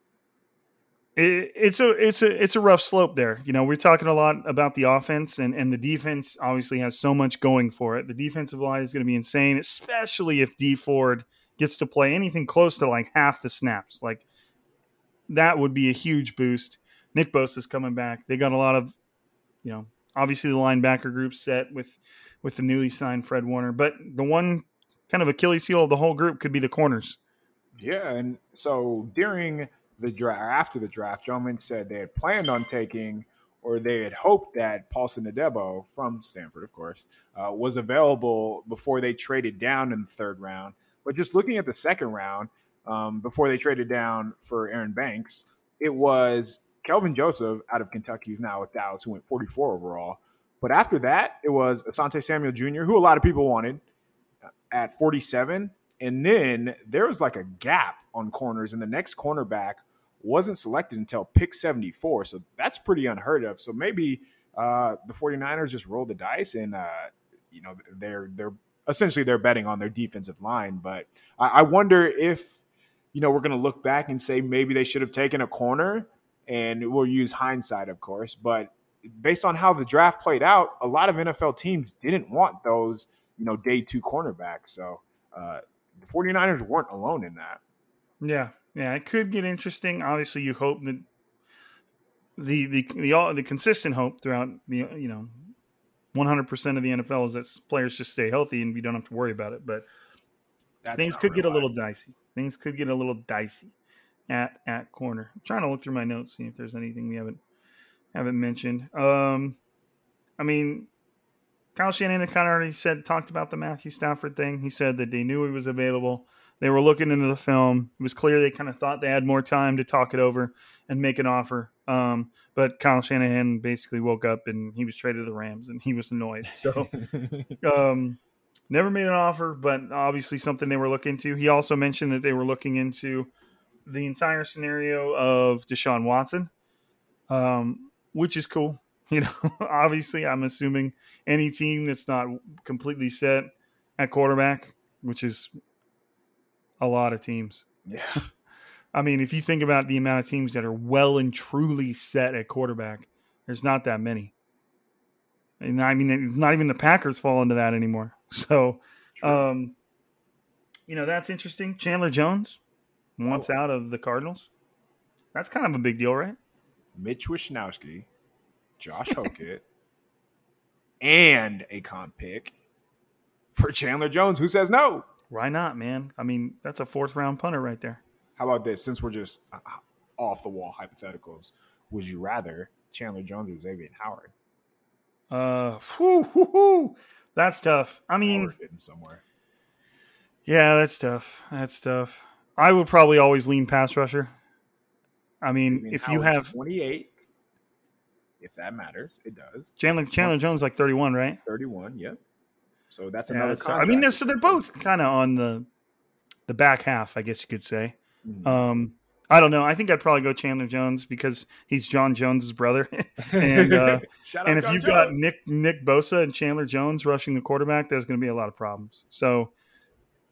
It, it's a it's a it's a rough slope there. You know, we're talking a lot about the offense, and, and the defense obviously has so much going for it. The defensive line is going to be insane, especially if Dee Ford gets to play anything close to like half the snaps. Like that would be a huge boost. Nick Bosa's coming back. They got a lot of, you know, obviously the linebacker group set with with the newly signed Fred Warner, but the one kind of Achilles heel of the whole group could be the corners. Yeah, and so during the draft, after the draft, gentlemen said they had planned on taking, or they had hoped that Paulson Adebo from Stanford, of course, uh, was available before they traded down in the third round. But just looking at the second round, um, before they traded down for Aaron Banks, it was Kelvin Joseph out of Kentucky, who's now with Dallas, who went forty-four overall. But after that, it was Asante Samuel Junior, who a lot of people wanted, at forty-seven. And then there was like a gap on corners, and the next cornerback wasn't selected until pick seventy-four. So that's pretty unheard of. So maybe uh, the 49ers just rolled the dice and, uh, you know, they're they're essentially they're betting on their defensive line. But I, I wonder if, you know, we're going to look back and say maybe they should have taken a corner, and we'll use hindsight, of course. But based on how the draft played out, a lot of N F L teams didn't want those, you know, day two cornerbacks. So uh, the 49ers weren't alone in that. Yeah. Yeah, it could get interesting. Obviously, you hope that the the the all, the consistent hope throughout the you know one hundred percent of the N F L is that players just stay healthy and we don't have to worry about it. But That's things could get life. a little dicey. Things could get a little dicey at at corner. I'm trying to look through my notes, see if there's anything we haven't haven't mentioned. Um, I mean, Kyle Shanahan kind of already said talked about the Matthew Stafford thing. He said that they knew he was available. They were looking into the film. It was clear they kind of thought they had more time to talk it over and make an offer. Um, but Kyle Shanahan basically woke up and he was traded to the Rams, and he was annoyed. So um, never made an offer, but obviously something they were looking into. He also mentioned that they were looking into the entire scenario of Deshaun Watson, um, which is cool. You know, obviously I'm assuming any team that's not completely set at quarterback, which is – a lot of teams. Yeah. I mean, if you think about the amount of teams that are well and truly set at quarterback, there's not that many. And I mean, it's not even the Packers fall into that anymore. So, um, you know, that's interesting. Chandler Jones wants oh. out of the Cardinals. That's kind of a big deal, right? Mitch Wishnowsky, Josh Hokett, and a comp pick for Chandler Jones. Who says no? Why not, man? I mean, that's a fourth round punter right there. How about this? Since we're just off the wall hypotheticals, would you rather Chandler Jones or Xavier Howard? Uh, whew, whew, whew. That's tough. I mean, somewhere. Yeah, that's tough. That's tough. I would probably always lean pass rusher. I mean, Xavier if Howard's you have twenty-eight, if that matters, it does. Chandler Chandler Jones like thirty-one, right? thirty-one, yep. So that's yeah, another that's contract. I mean, they're so they're both kind of on the the back half, I guess you could say. Mm-hmm. Um, I don't know. I think I'd probably go Chandler Jones because he's John Jones's brother, and uh, and if John you've Jones. got Nick Nick Bosa and Chandler Jones rushing the quarterback, there's going to be a lot of problems. So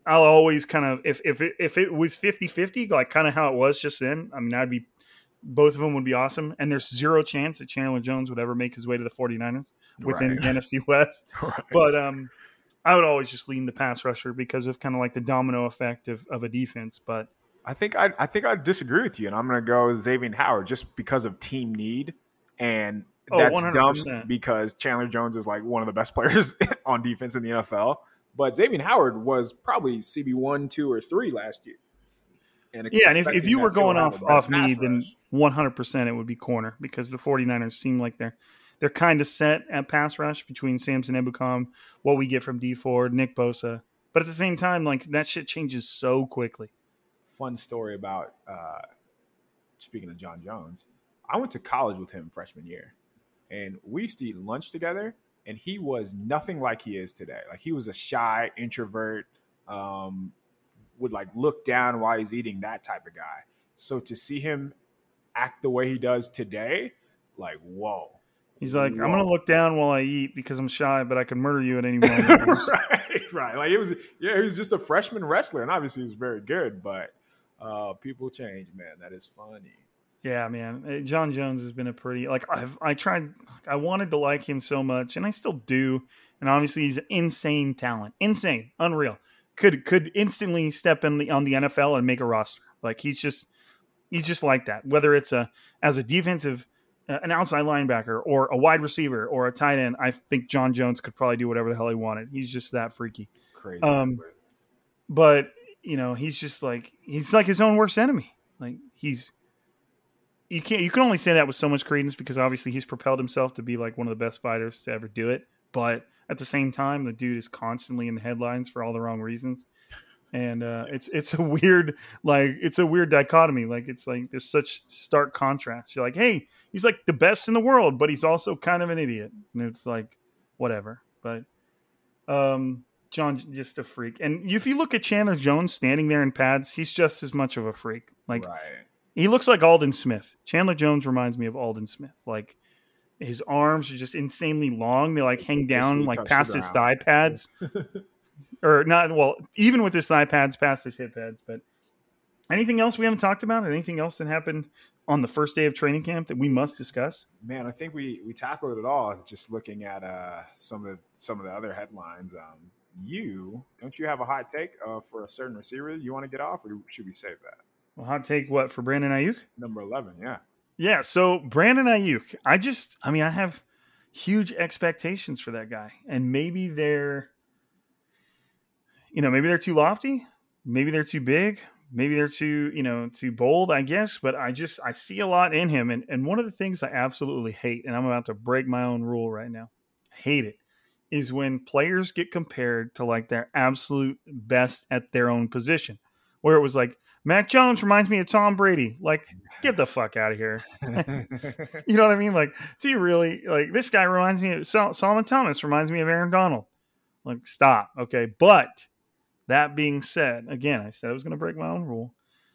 I'll always kind of, if if it, if it was fifty-fifty, like kind of how it was just then, I mean, I'd be, both of them would be awesome. And there's zero chance that Chandler Jones would ever make his way to the 49ers within Right. the N F C West. Right. But um, I would always just lean the pass rusher because of kind of like the domino effect of, of a defense. But I think I I think I disagree with you, and I'm going to go with Xavier Howard just because of team need, and Oh, that's one hundred dumb percent. because Chandler Jones is like one of the best players on defense in the N F L. But Xavier Howard was probably C B one, two, or three last year. And yeah, and if, if you were going off off me, need, then one hundred percent it would be corner because the 49ers seem like they're they're kind of set at pass rush between Samson Ebukam, what we get from D Ford, Nick Bosa. But at the same time, like that shit changes so quickly. Fun story about uh, speaking of John Jones, I went to college with him freshman year, and we used to eat lunch together. And he was nothing like he is today. Like he was a shy introvert, um, would like look down while he's eating, that type of guy. So to see him act the way he does today, like, whoa. He's like, Whoa. I'm going to look down while I eat because I'm shy, but I can murder you at any moment. right, right. Like it was, yeah, he was just a freshman wrestler, and obviously he was very good. But uh, people change, man. That is funny. Yeah, man. John Jones has been a pretty, like, I've, I tried, I wanted to like him so much, and I still do. And obviously, he's an insane talent. Insane. Unreal. Could could instantly step in the, on the N F L and make a roster. Like, he's just, he's just like that. Whether it's a, as a defensive, uh, an outside linebacker, or a wide receiver, or a tight end, I think John Jones could probably do whatever the hell he wanted. He's just that freaky. Crazy. Um, but, you know, he's just like, he's like his own worst enemy. Like, he's, You can't. You can only say that with so much credence because obviously he's propelled himself to be like one of the best fighters to ever do it. But at the same time, the dude is constantly in the headlines for all the wrong reasons, and uh, it's it's a weird like it's a weird dichotomy. Like it's like there's such stark contrast. You're like, hey, he's like the best in the world, but he's also kind of an idiot, and it's like whatever. But um, John just a freak. And if you look at Chandler Jones standing there in pads, he's just as much of a freak. Like. Right. He looks like Alden Smith. Chandler Jones reminds me of Alden Smith. Like his arms are just insanely long. They like hang down like past his thigh pads. or not, well, even with his thigh pads, past his hip pads. But anything else we haven't talked about? Anything else that happened on the first day of training camp that we must discuss? Man, I think we, we tackled it all just looking at uh, some of the, some of the other headlines. Um, you, don't you have a hot take uh, for a certain receiver you want to get off, or should we save that? Well, hot take what for Brandon Ayuk? Number eleven, yeah. Yeah, so Brandon Ayuk, I just, I mean, I have huge expectations for that guy. And maybe they're, you know, maybe they're too lofty. Maybe they're too big. Maybe they're too, you know, too bold, I guess. But I just, I see a lot in him. And, and one of the things I absolutely hate, and I'm about to break my own rule right now, hate it, is when players get compared to like their absolute best at their own position. Where it was like, Mac Jones reminds me of Tom Brady. Like, get the fuck out of here. You know what I mean? Like, do you really, like, this guy reminds me of Sol- Solomon Thomas reminds me of Aaron Donald. Like, stop. Okay. But that being said, again, I said I was going to break my own rule.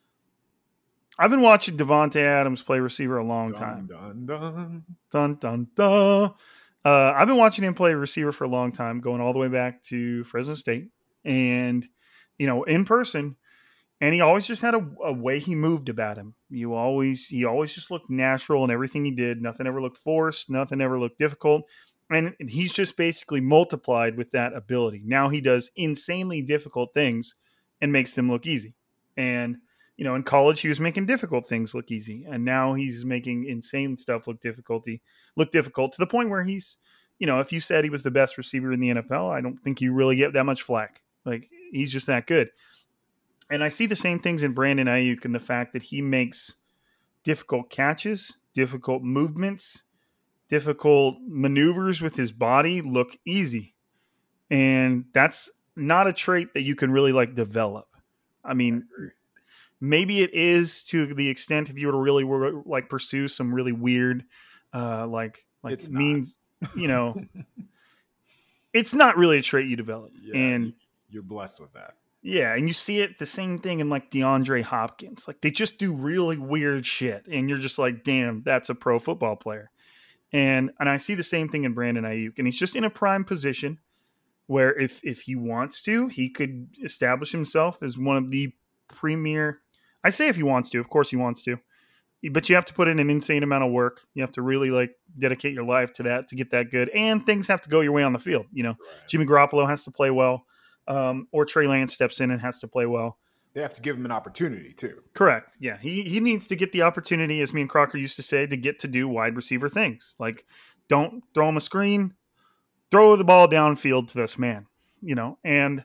I've been watching Devontae Adams play receiver a long dun, time. Dun, dun. Dun, dun, dun. Uh, I've been watching him play receiver for a long time, going all the way back to Fresno State. And, you know, in person, and he always just had a, a way he moved about him. You always, he always just looked natural in everything he did. Nothing ever looked forced. Nothing ever looked difficult. And he's just basically multiplied with that ability. Now he does insanely difficult things and makes them look easy. And, you know, in college, he was making difficult things look easy. And now he's making insane stuff look difficulty, look difficult to the point where he's, you know, if you said he was the best receiver in the N F L, I don't think you really get that much flack. Like, he's just that good. And I see the same things in Brandon Ayuk and the fact that he makes difficult catches, difficult movements, difficult maneuvers with his body look easy. And that's not a trait that you can really like develop. I mean, maybe it is to the extent if you were to really like pursue some really weird, uh, like, like It's means, you know, it's not really a trait you develop. Yeah, and you're blessed with that. Yeah, and you see it the same thing in like DeAndre Hopkins. Like they just do really weird shit, and you're just like, damn, that's a pro football player. And and I see the same thing in Brandon Ayuk, and he's just in a prime position where if if he wants to, he could establish himself as one of the premier. I say if he wants to, of course he wants to, but you have to put in an insane amount of work. You have to really like dedicate your life to that to get that good, and things have to go your way on the field. You know, right. Jimmy Garoppolo has to play well, um, or Trey Lance steps in and has to play well. They have to give him an opportunity too. Correct. Yeah, he he needs to get the opportunity, as me and Crocker used to say, to get to do wide receiver things. Like, don't throw him a screen, throw the ball downfield to this man. You know, and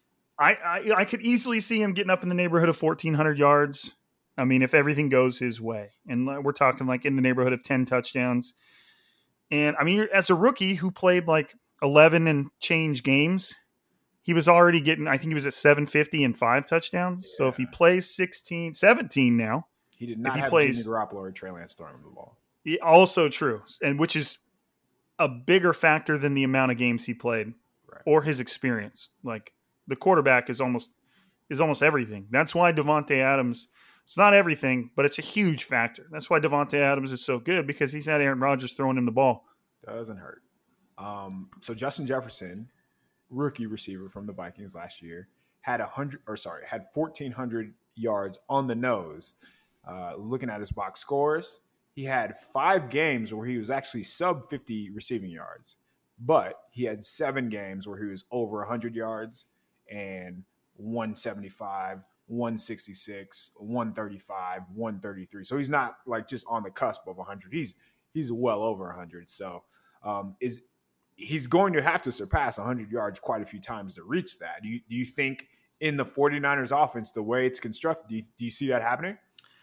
I I, I could easily see him getting up in the neighborhood of fourteen hundred yards. I mean, if everything goes his way, and we're talking like in the neighborhood of ten touchdowns. And I mean, as a rookie who played like eleven and change games, he was already getting, I think he was at seven fifty and five touchdowns. Yeah. So if he plays sixteen, seventeen now. He did not he have plays, Jimmy Garoppolo or Trey Lance throwing him the ball. Also true. And which is a bigger factor than the amount of games he played right. or his experience. Like the quarterback is almost is almost everything. That's why Davante Adams, it's not everything, but it's a huge factor. That's why Davante Adams is so good, because he's had Aaron Rodgers throwing him the ball. Doesn't hurt. Um, so Justin Jefferson, rookie receiver from the Vikings last year, had a hundred or sorry, had fourteen hundred yards on the nose. Uh, looking at his box scores, he had five games where he was actually sub fifty receiving yards, but he had seven games where he was over one hundred yards and one seventy-five, one sixty-six, one thirty-five, one thirty-three. So he's not like just on the cusp of one hundred. He's he's well over one hundred. So um, is he's going to have to surpass one hundred yards quite a few times to reach that. Do you, do you think in the 49ers offense, the way it's constructed, do you, do you see that happening?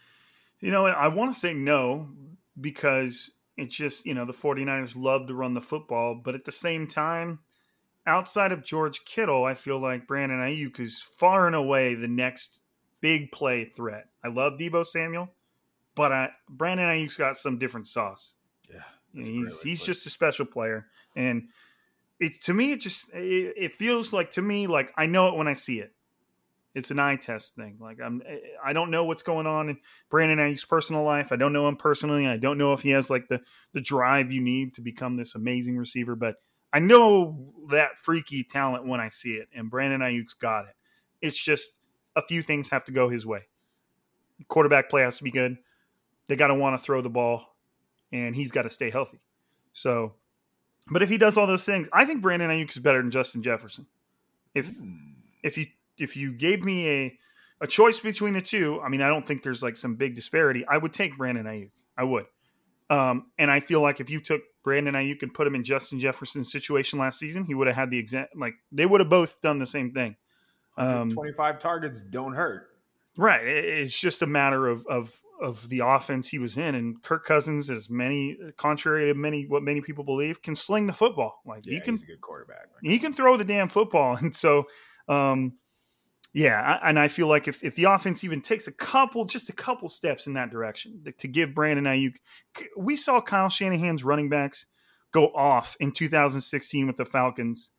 You know, I want to say no, because it's just, you know, the 49ers love to run the football. But at the same time, outside of George Kittle, I feel like Brandon Ayuk is far and away the next big play threat. I love Deebo Samuel, but I, Brandon Ayuk's got some different sauce. Yeah. You know, he's he's just a special player. And it's, to me, it just, it, it feels like, to me, like I know it when I see it. It's an eye test thing. Like I'm, I don't know what's going on in Brandon Ayuk's personal life. I don't know him personally. I don't know if he has like the, the drive you need to become this amazing receiver, but I know that freaky talent when I see it, and Brandon Ayuk's got it. It's just a few things have to go his way. Quarterback play has to be good. They got to want to throw the ball, and he's got to stay healthy. So, but if he does all those things, I think Brandon Ayuk is better than Justin Jefferson. If mm. if you if you gave me a a choice between the two, I mean, I don't think there's like some big disparity. I would take Brandon Ayuk. I would. Um, and I feel like if you took Brandon Ayuk and put him in Justin Jefferson's situation last season, he would have had the exact, like they would have both done the same thing. Um, twenty-five targets don't hurt. Right. It's just a matter of, of, of the offense he was in. And Kirk Cousins, as many, contrary to many, what many people believe, can sling the football. Like yeah, he can, he's a good quarterback. Right? He can throw the damn football. And so, um, yeah, I, and I feel like if, if the offense even takes a couple, just a couple steps in that direction to give Brandon Ayuk, we saw Kyle Shanahan's running backs go off in two thousand sixteen with the Falcons,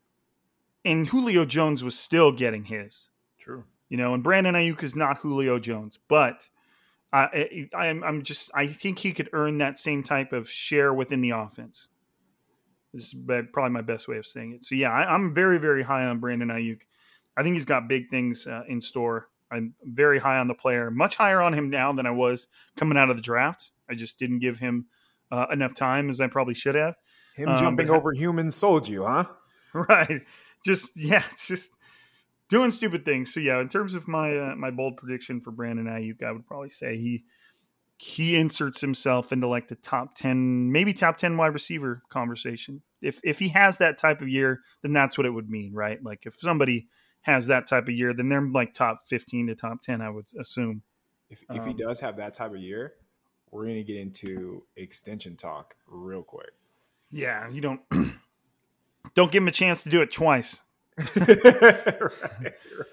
and Julio Jones was still getting his. True. You know, and Brandon Ayuk is not Julio Jones, but I, I, I'm, I'm just, I think he could earn that same type of share within the offense. This is probably my best way of saying it. So yeah, I, I'm very, very high on Brandon Ayuk. I think he's got big things uh, in store. I'm very high on the player, much higher on him now than I was coming out of the draft. I just didn't give him uh, enough time as I probably should have. Him um, jumping over humans sold you, huh? Right. Just, yeah, it's just doing stupid things. So yeah, in terms of my uh, my bold prediction for Brandon Ayuk, I would probably say he he inserts himself into like the top ten, maybe top ten wide receiver conversation. If if he has that type of year, then that's what it would mean, right? Like if somebody has that type of year, then they're like top fifteen to top ten, I would assume. If if um, he does have that type of year, we're going to get into extension talk real quick. Yeah, you don't don't give him a chance to do it twice. right, right.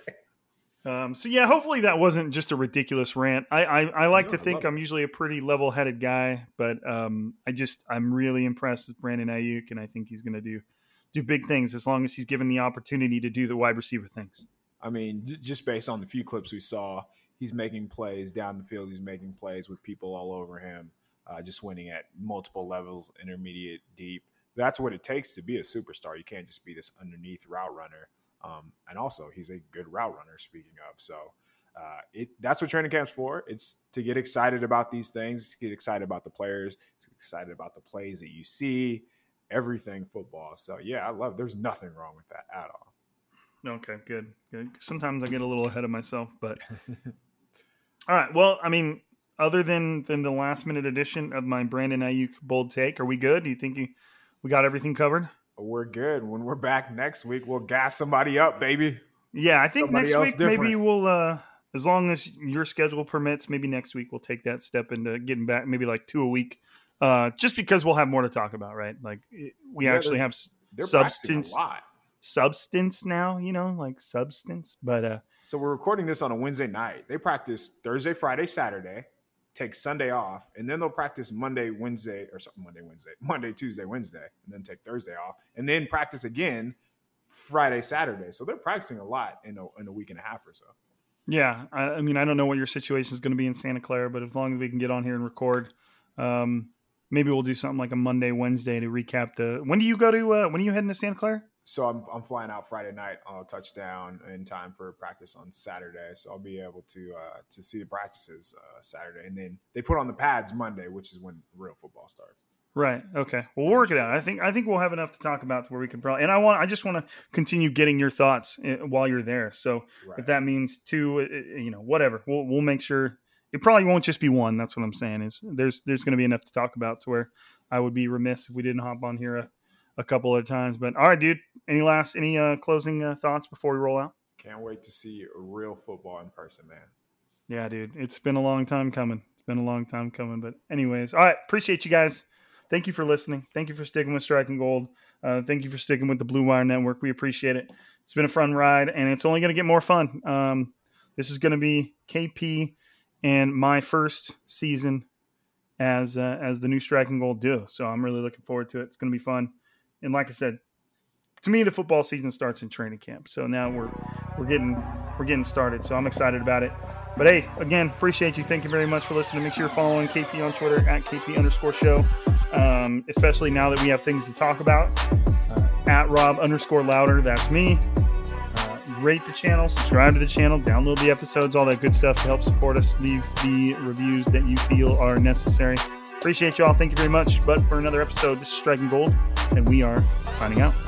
Um, so yeah, hopefully that wasn't just a ridiculous rant. I I, I like no, to think I'm it. usually a pretty level-headed guy, but um, I just I'm really impressed with Brandon Ayuk, and I think he's going to do. do big things as long as he's given the opportunity to do the wide receiver things. I mean, just based on the few clips we saw, he's making plays down the field. He's making plays with people all over him, uh, just winning at multiple levels, intermediate, deep. that's what it takes to be a superstar. You can't just be this underneath route runner. Um, and also, he's a good route runner, speaking of. So uh, it that's what training camp's for. It's to get excited about these things, to get excited about the players, to get excited about the plays that you see, everything football. So, yeah, I love it. There's nothing wrong with that at all. Okay, good. good. Sometimes I get a little ahead of myself, but all right. Well, I mean, other than, than the last minute edition of my Brandon Aiyuk bold take, are we good? Do you think you, we got everything covered? We're good. When we're back next week, we'll gas somebody up, baby. Yeah, I think Somebody next week different. maybe we'll, uh, as long as your schedule permits, maybe next week we'll take that step into getting back, maybe like two a week, uh, just because we'll have more to talk about, right? Like we Yeah, actually have They're substance, practicing a lot. substance now, you know, like substance. But uh, So we're recording this on a Wednesday night. They practice Thursday, Friday, Saturday, take Sunday off, and then they'll practice Monday, Wednesday, or sorry, Monday, Wednesday, Monday, Tuesday, Wednesday, and then take Thursday off, and then practice again Friday, Saturday. So they're practicing a lot in a, in a week and a half or so. yeah, I, I mean, I don't know what your situation is going to be in Santa Clara, but as long as we can get on here and record, um, maybe we'll do something like a Monday, Wednesday to recap the. When do you go to? Uh, when are you heading to Santa Clara? So I'm I'm flying out Friday night. I'll touchdown in time for practice on Saturday. So I'll be able to uh, to see the practices uh, Saturday, and then they put on the pads Monday, which is when real football starts. Right. Okay. Well, we'll work it out. I think I think we'll have enough to talk about to where we can probably. And I want. I just want to continue getting your thoughts while you're there. So Right. if that means two, you know, whatever, we'll we'll make sure. It probably won't just be one. That's what I'm saying. Is there's there's going to be enough to talk about to where I would be remiss if we didn't hop on here a, a couple of times. But all right, dude. Any last any uh, closing uh, thoughts before we roll out? Can't wait to see real football in person, man. Yeah, dude. It's been a long time coming. It's been a long time coming. But anyways, all right. Appreciate you guys. Thank you for listening. Thank you for sticking with Striking Gold. Uh, thank you for sticking with the Blue Wire Network. We appreciate it. It's been a fun ride, and it's only going to get more fun. Um, this is going to be K P and my first season as uh, as the new Striking Gold duo. So I'm really looking forward to it. It's going to be fun. And like I said, to me, the football season starts in training camp. So now we're we're getting we're getting started. So I'm excited about it. But hey, again, appreciate you. Thank you very much for listening. Make sure you're following K P on Twitter at K P underscore show. Um, especially now that we have things to talk about. Uh, at Rob underscore Louder, that's me. Uh, rate the channel, subscribe to the channel, download the episodes, all that good stuff to help support us. Leave the reviews that you feel are necessary. Appreciate y'all. Thank you very much. But for another episode, this is Striking Gold, and we are signing out.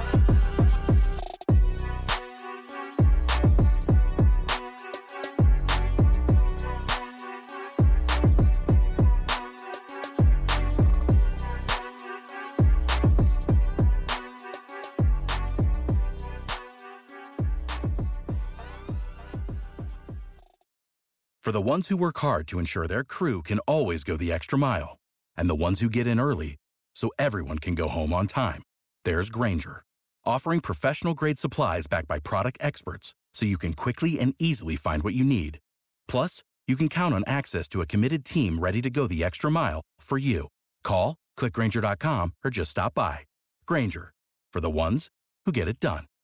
For the ones who work hard to ensure their crew can always go the extra mile, and the ones who get in early so everyone can go home on time, there's Grainger, offering professional-grade supplies backed by product experts so you can quickly and easily find what you need. Plus, you can count on access to a committed team ready to go the extra mile for you. Call, click Grainger dot com, or just stop by. Grainger, for the ones who get it done.